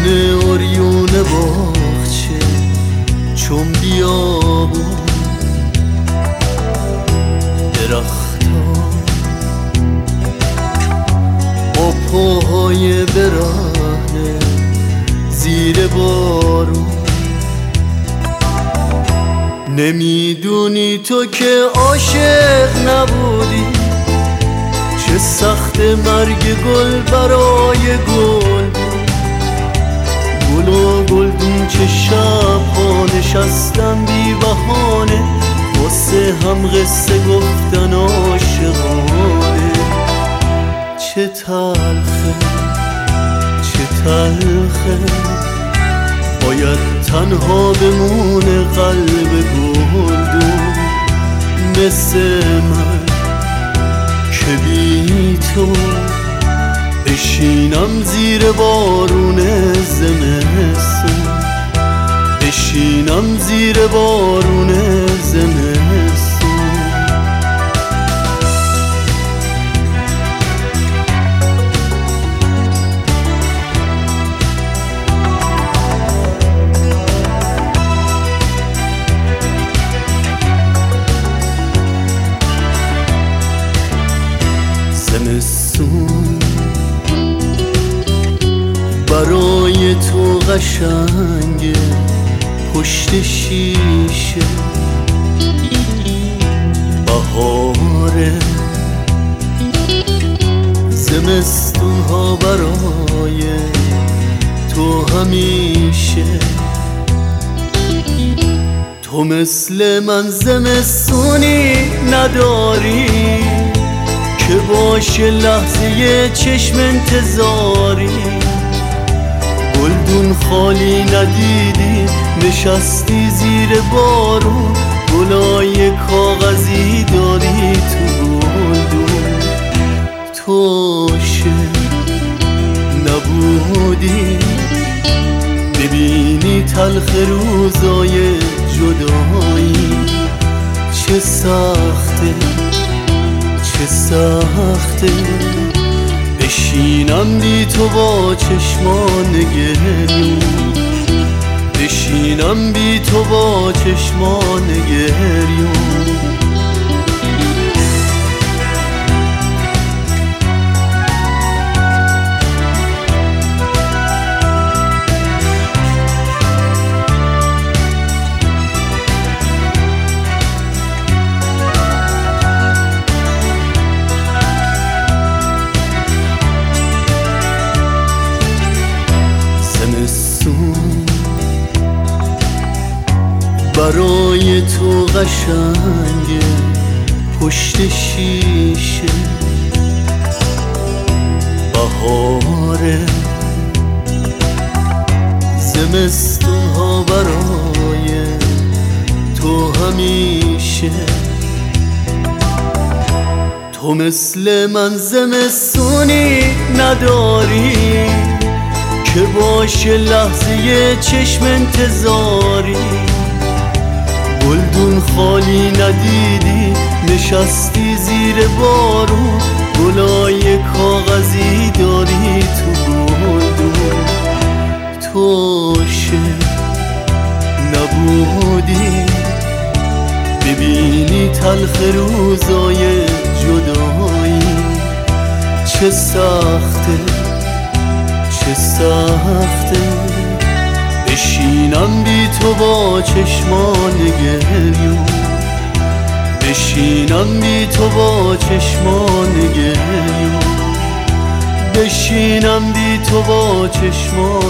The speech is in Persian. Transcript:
من عریون باغچه چون بیابون درختا با پاهای برهنه زیر بارون. نمیدونی تو که عاشق نبودی، چه سخت مرگ گل برای گل. گل و گلدون چه شبها نشستم بی بهانه، واسه هم قصه گفتن عاشقانه. چه تلخه چه تلخه باید تنها بمونه قلب گلدون مثل من که بی تو بشینم زیر بارون زمستون، بشینم زیر بارون زمستون. زمستون برای تو قشنگه پشت شیشه، بهاره زمستون ها برای تو همیشه. تو مثل من زمستونی نداری که باشه لحظه چشم انتظاری. گلدون خالی ندیدی نشستی زیر بارون، گلای کاغذی داری تو گلدون. توشه نبودی ببینی تلخ روزای جدایی. چه سخته چه سخته بشینم بی تو با چشمان گریون، بشینم بی تو با چشمان گریون. برای تو قشنگه پشت شیشه، بهاره زمستون ها برای تو همیشه. تو مثل من زمستونی نداری که باشه لحظه چشم انتظاری. گلدون خالی ندیدی نشستی زیر بارون، گلای کاغذی داری تو گلدون. توشه نبودی ببینی تلخ روزای جدایی. چه سخته چه سخته بشینم بی تو با چشمان گریون، بشینم بی تو با چشمان گریون، بشینم بی تو با چشمان